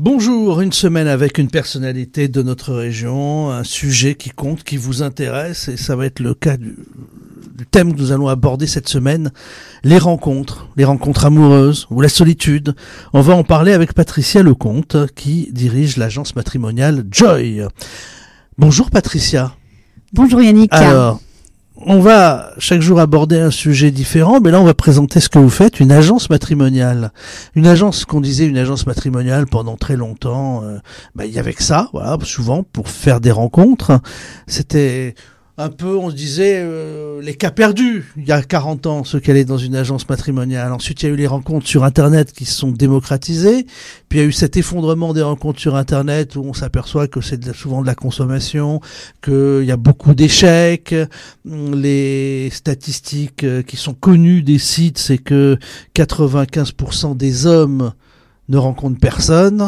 Bonjour, une semaine avec une personnalité de notre région, un sujet qui compte, qui vous intéresse, et ça va être le cas du thème que nous allons aborder cette semaine, les rencontres amoureuses ou la solitude. On va en parler avec Patricia Lecomte, qui dirige l'agence matrimoniale Joy. Bonjour Patricia. Bonjour Yannick. Alors, on va chaque jour aborder un sujet différent, mais là on va présenter ce que vous faites, une agence matrimoniale. Une agence matrimoniale pendant très longtemps, il y avait que ça, voilà, souvent pour faire des rencontres. C'était un peu, on se disait, les cas perdus, il y a 40 ans, ceux qui allaient dans une agence matrimoniale. Ensuite, il y a eu les rencontres sur Internet qui se sont démocratisées. Puis, il y a eu cet effondrement des rencontres sur Internet où on s'aperçoit que c'est souvent de la consommation, qu'il y a beaucoup d'échecs. Les statistiques qui sont connues des sites, c'est que 95% des hommes ne rencontrent personne.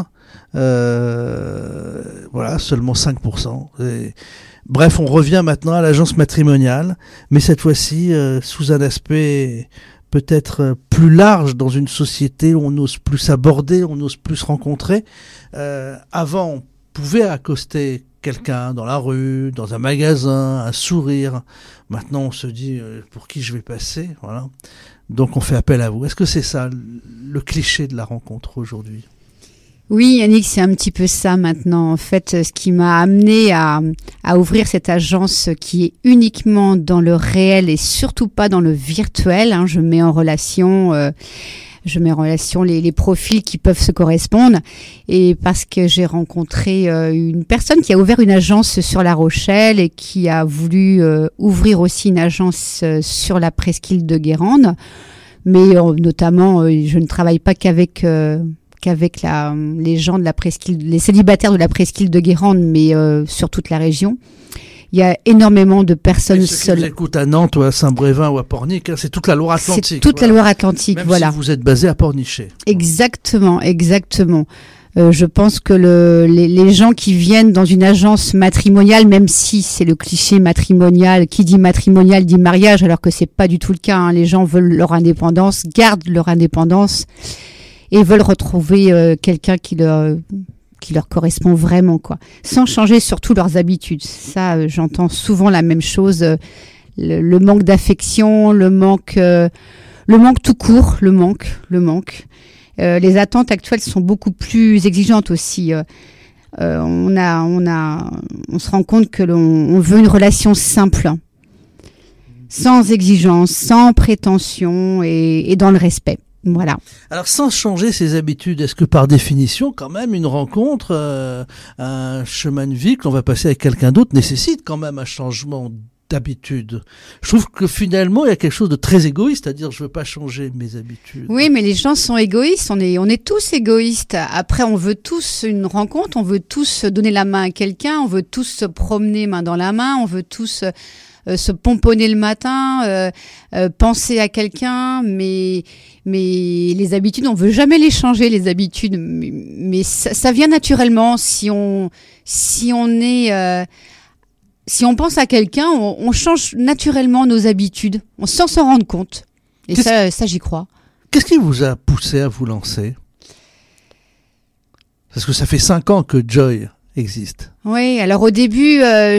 Seulement 5%. Bref, on revient maintenant à l'agence matrimoniale, mais cette fois-ci sous un aspect peut-être plus large dans une société où on n'ose plus s'aborder, on n'ose plus se rencontrer. Avant, on pouvait accoster quelqu'un dans la rue, dans un magasin, un sourire. Maintenant, on se dit pour qui je vais passer, voilà. Donc, on fait appel à vous. Est-ce que c'est ça le cliché de la rencontre aujourd'hui ? Oui, Yannick, c'est un petit peu ça maintenant. En fait, ce qui m'a amené à ouvrir cette agence qui est uniquement dans le réel et surtout pas dans le virtuel. Je mets en relation les profils qui peuvent se correspondre. Et parce que j'ai rencontré une personne qui a ouvert une agence sur La Rochelle et qui a voulu ouvrir aussi une agence sur la presqu'île de Guérande. Mais notamment, je ne travaille pas qu'avec les gens de la presqu'île, les célibataires de la presqu'île de Guérande, mais sur toute la région. Il y a énormément de personnes seules. Ceux qui nous écoutent à Nantes ou à Saint-Brévin ou à Pornic, c'est toute la Loire-Atlantique. C'est toute la Loire-Atlantique, même voilà. Si vous êtes basé à Pornichet. Exactement. Je pense que les gens qui viennent dans une agence matrimoniale, même si c'est le cliché matrimonial, qui dit matrimonial dit mariage, alors que c'est pas du tout le cas. Les gens veulent leur indépendance, gardent leur indépendance. Et veulent retrouver quelqu'un qui leur correspond vraiment, quoi. Sans changer surtout leurs habitudes. Ça, j'entends souvent la même chose. Le manque d'affection, le manque tout court, le manque. Les attentes actuelles sont beaucoup plus exigeantes aussi. On se rend compte que on veut une relation simple, sans exigence, sans prétention et dans le respect. Voilà. Alors, sans changer ses habitudes, est-ce que par définition, quand même, une rencontre, un chemin de vie que l'on va passer avec quelqu'un d'autre nécessite quand même un changement d'habitude? Je trouve que finalement, il y a quelque chose de très égoïste, c'est-à-dire je veux pas changer mes habitudes. Oui, mais les gens sont égoïstes, on est tous égoïstes. Après, on veut tous une rencontre, on veut tous donner la main à quelqu'un, on veut tous se promener main dans la main, on veut tous se pomponner le matin, penser à quelqu'un, mais les habitudes, on veut jamais les changer, les habitudes. Mais ça vient naturellement si on pense à quelqu'un, on change naturellement nos habitudes, sans s'en rendre compte. Et ça, j'y crois. Qu'est-ce qui vous a poussé à vous lancer ? Parce que ça fait 5 ans que Joy existe. Oui, alors au début,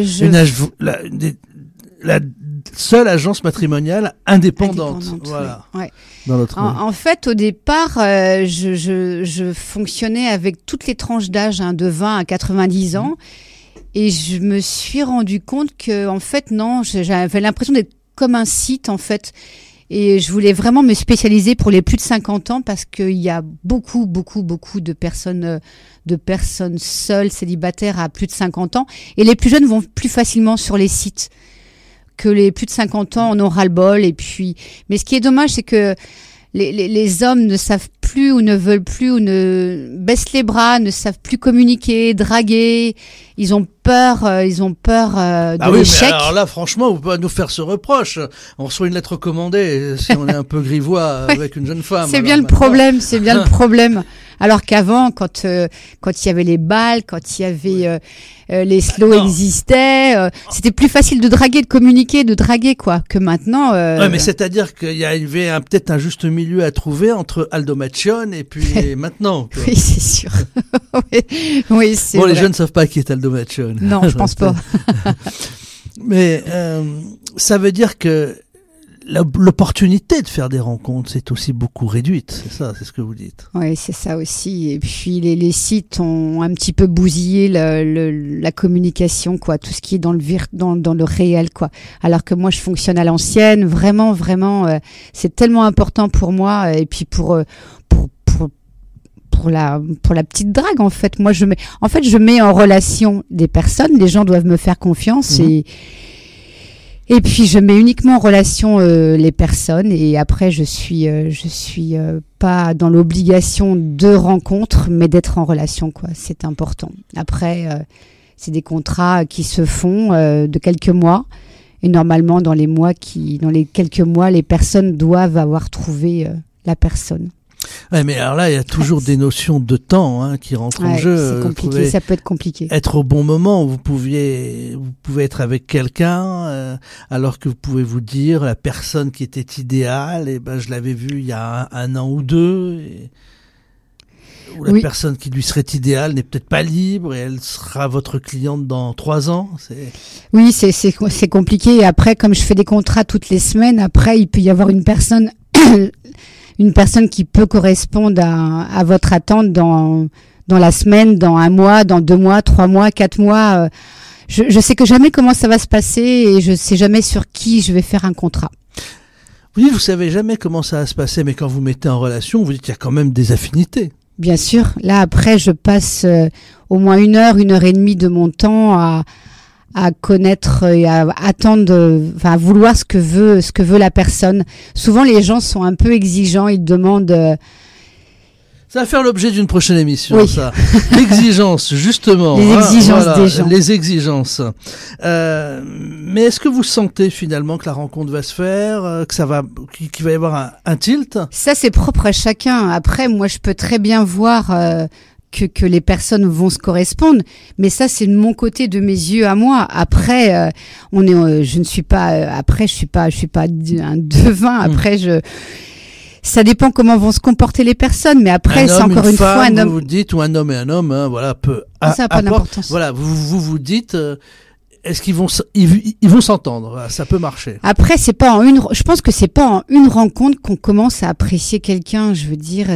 la seule agence matrimoniale indépendante. Voilà. Ouais. Dans notre en fait, au départ, je fonctionnais avec toutes les tranches d'âge, de 20 à 90 ans. Et je me suis rendu compte que, en fait, non, j'avais l'impression d'être comme un site, en fait. Et je voulais vraiment me spécialiser pour les plus de 50 ans parce qu'il y a beaucoup de personnes seules, célibataires à plus de 50 ans. Et les plus jeunes vont plus facilement sur les sites que les plus de 50 ans en ont ras-le-bol. Mais ce qui est dommage, c'est que les hommes ne savent plus ou ne veulent plus ou ne baissent les bras, ne savent plus communiquer, draguer. Ils ont peur de l'échec. Mais alors là, franchement, vous pouvez pas nous faire ce reproche. On reçoit une lettre commandée si on est un peu grivois avec une jeune femme. C'est bien le problème. Alors qu'avant, quand il y avait les balles, quand il y avait les slows existaient, c'était plus facile de draguer, de communiquer, de draguer quoi, que maintenant. Ouais, mais c'est-à-dire qu'il y avait peut-être un juste milieu à trouver entre Aldo Macione et puis maintenant. Quoi. Oui, c'est sûr. Oui, c'est bon, vrai. les jeunes ne savent pas qui est Aldo Machone. Non, je pense pas. Mais ça veut dire que l'opportunité de faire des rencontres, c'est aussi beaucoup réduite. C'est ça, c'est ce que vous dites. Oui, c'est ça aussi. Et puis les sites ont un petit peu bousillé la communication, quoi, tout ce qui est dans le réel, quoi. Alors que moi, je fonctionne à l'ancienne, vraiment, c'est tellement important pour moi. Et puis pour la petite drague, en fait. Moi, je mets en relation des personnes. Les gens doivent me faire confiance et puis je mets uniquement en relation les personnes, et après je suis pas dans l'obligation de rencontre, mais d'être en relation, quoi. C'est important. Après c'est des contrats qui se font de quelques mois, et normalement dans les quelques mois, les personnes doivent avoir trouvé la personne. Ouais, mais alors là, il y a toujours des notions de temps qui rentrent en jeu. C'est compliqué, ça peut être compliqué. Être au bon moment, vous pouvez être avec quelqu'un, alors que vous pouvez vous dire la personne qui était idéale, et je l'avais vue il y a un an ou deux, ou la personne qui lui serait idéale n'est peut-être pas libre et elle sera votre cliente dans 3 ans. Oui, c'est compliqué. Et après, comme je fais des contrats toutes les semaines, après il peut y avoir une personne qui peut correspondre à votre attente dans la semaine, dans 1 mois, dans 2 mois, 3 mois, 4 mois. Je sais que jamais comment ça va se passer, et je sais jamais sur qui je vais faire un contrat. Vous savez jamais comment ça va se passer, mais quand vous mettez en relation, vous dites qu'il y a quand même des affinités. Bien sûr. Là, après, je passe au moins 1 heure et demie de mon temps à connaître et à attendre, à vouloir ce que veut la personne. Souvent, les gens sont un peu exigeants, ils demandent... Ça va faire l'objet d'une prochaine émission, oui. Ça. L'exigence, justement. Les exigences des gens. Les exigences. Mais est-ce que vous sentez finalement que la rencontre va se faire, qu'il va y avoir un tilt ? Ça, c'est propre à chacun. Après, moi, je peux très bien voir... Que les personnes vont se correspondre, mais ça c'est de mon côté, de mes yeux à moi. Après je suis pas un devin. Après ça dépend comment vont se comporter les personnes, mais après c'est encore une fois un homme. Vous dites, ou un homme et un homme, peut. Ça n'a pas d'importance. Voilà, vous dites. Est-ce qu'ils vont s'entendre? Ça peut marcher. Après, je pense que c'est pas en une rencontre qu'on commence à apprécier quelqu'un. Je veux dire,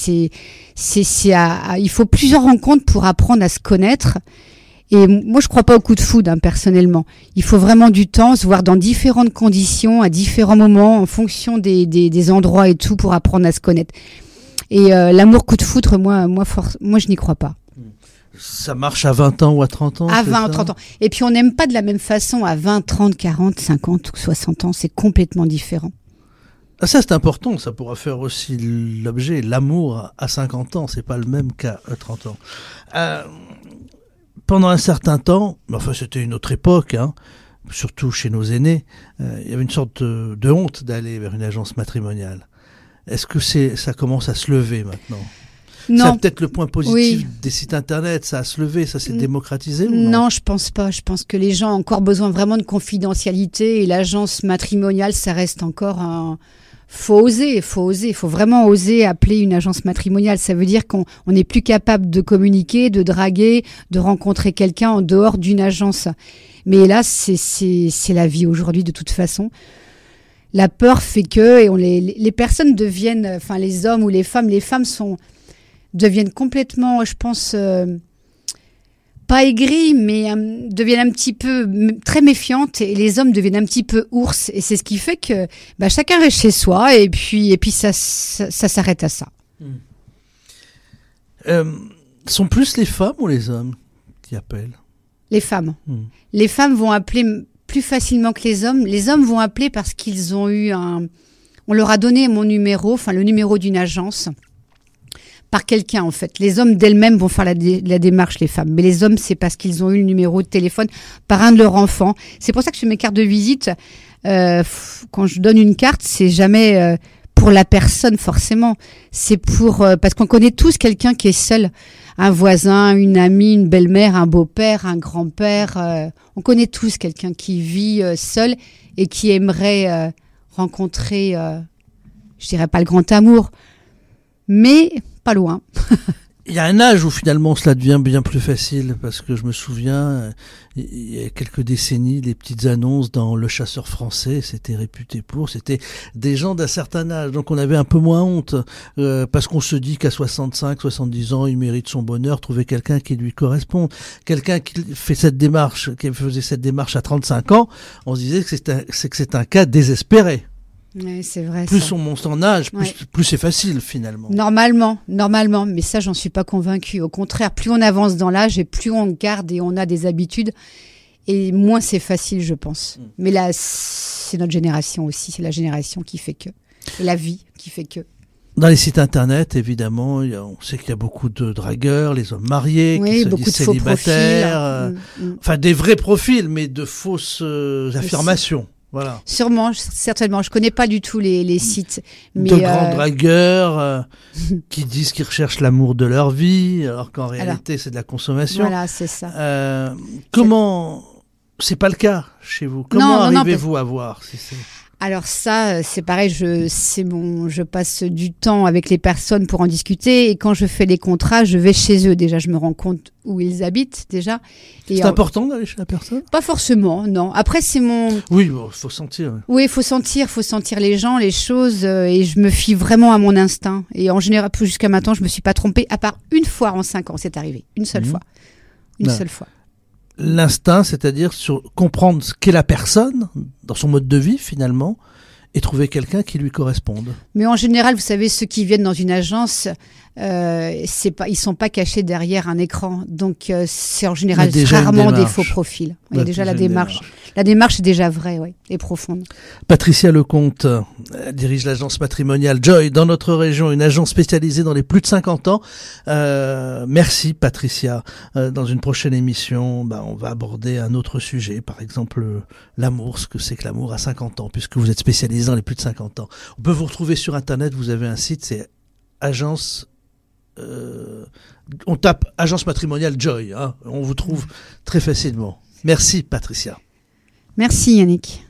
il faut plusieurs rencontres pour apprendre à se connaître. Et moi, je crois pas au coup de foudre, personnellement. Il faut vraiment du temps, se voir dans différentes conditions, à différents moments, en fonction des endroits et tout, pour apprendre à se connaître. Et l'amour coup de foudre, moi, je n'y crois pas. Ça marche à 20 ans ou à 30 ans? À 20, 30 ans. Et puis on n'aime pas de la même façon à 20, 30, 40, 50 ou 60 ans. C'est complètement différent. Ah, ça c'est important, ça pourra faire aussi l'objet. L'amour à 50 ans, c'est pas le même qu'à 30 ans. Pendant un certain temps, c'était une autre époque, surtout chez nos aînés, il y avait une sorte de honte d'aller vers une agence matrimoniale. Est-ce que ça commence à se lever maintenant? Non. C'est peut-être le point positif des sites internet, ça a se levé, ça s'est démocratisé ou non? Non, je pense pas. Je pense que les gens ont encore besoin vraiment de confidentialité, et l'agence matrimoniale, ça reste encore faut oser. Il faut vraiment oser appeler une agence matrimoniale. Ça veut dire qu'on n'est plus capable de communiquer, de draguer, de rencontrer quelqu'un en dehors d'une agence. Mais là, c'est la vie aujourd'hui de toute façon. La peur fait que les personnes deviennent, les hommes ou les femmes deviennent complètement, je pense, pas aigries, mais deviennent un petit peu très méfiantes, et les hommes deviennent un petit peu ours. Et c'est ce qui fait que chacun reste chez soi, et puis ça s'arrête à ça. Sont plus les femmes ou les hommes qui appellent? Les femmes. Les femmes vont appeler plus facilement que les hommes. Les hommes vont appeler parce qu'ils ont eu on leur a donné mon numéro, le numéro d'une agence, par quelqu'un, en fait. Les hommes d'elles-mêmes vont faire la démarche, les femmes. Mais les hommes, c'est parce qu'ils ont eu le numéro de téléphone par un de leurs enfants. C'est pour ça que sur mes cartes de visite, quand je donne une carte, c'est jamais pour la personne, forcément. C'est parce qu'on connaît tous quelqu'un qui est seul. Un voisin, une amie, une belle-mère, un beau-père, un grand-père. On connaît tous quelqu'un qui vit seul et qui aimerait rencontrer, je dirais pas le grand amour, mais pas loin. Il y a un âge où finalement cela devient bien plus facile, parce que je me souviens, il y a quelques décennies, les petites annonces dans Le Chasseur français, c'était réputé pour, c'était des gens d'un certain âge, donc on avait un peu moins honte, parce qu'on se dit qu'à 65, 70 ans, il mérite son bonheur, trouver quelqu'un qui lui corresponde. Quelqu'un qui fait cette démarche, qui faisait cette démarche à 35 ans, on se disait que c'est un cas désespéré. Ouais, c'est vrai. Plus ça. on monte en âge, Ouais. plus c'est facile finalement. Normalement, mais ça, j'en suis pas convaincue. Au contraire, plus on avance dans l'âge et plus on garde et on a des habitudes, et moins c'est facile, je pense. Mais là, c'est notre génération aussi, c'est la génération qui fait que, et la vie qui fait que. Dans les sites internet, évidemment, on sait qu'il y a beaucoup de dragueurs, les hommes mariés, Oui, qui se beaucoup disent de faux célibataires, profils. enfin des vrais profils, mais de fausses affirmations. Voilà. Sûrement, certainement. Je connais pas du tout les sites. Mais De grands dragueurs qui disent qu'ils recherchent l'amour de leur vie, alors qu'en réalité, c'est de la consommation. Voilà, c'est ça. Comment... C'est pas le cas chez vous. Comment arrivez-vous à voir Alors ça, c'est pareil, je passe du temps avec les personnes pour en discuter, et quand je fais les contrats, je vais chez eux. Déjà, je me rends compte où ils habitent déjà. C'est important d'aller chez la personne ? Pas forcément, non. Après, c'est mon... Oui, bon, faut sentir. Oui, faut sentir les gens, les choses, et je me fie vraiment à mon instinct. Et en général, jusqu'à maintenant, je me suis pas trompée, à part une fois en 5 ans, c'est arrivé. Une seule fois. Une seule fois. L'instinct, c'est-à-dire comprendre ce qu'est la personne dans son mode de vie finalement, et trouver quelqu'un qui lui corresponde. Mais en général, vous savez, ceux qui viennent dans une agence, ils sont pas cachés derrière un écran, donc c'est en général rarement des faux profils. Il y a déjà la démarche. La démarche est déjà vraie, oui, et profonde. Patricia Lecomte dirige l'agence matrimoniale Joy dans notre région, une agence spécialisée dans les plus de 50 ans. Merci Patricia. Dans une prochaine émission, on va aborder un autre sujet, par exemple l'amour, ce que c'est que l'amour à 50 ans, puisque vous êtes spécialisé dans les plus de 50 ans. On peut vous retrouver sur Internet, vous avez un site, c'est agence... on tape agence matrimoniale Joy, on vous trouve très facilement. Merci Patricia. Merci Yannick.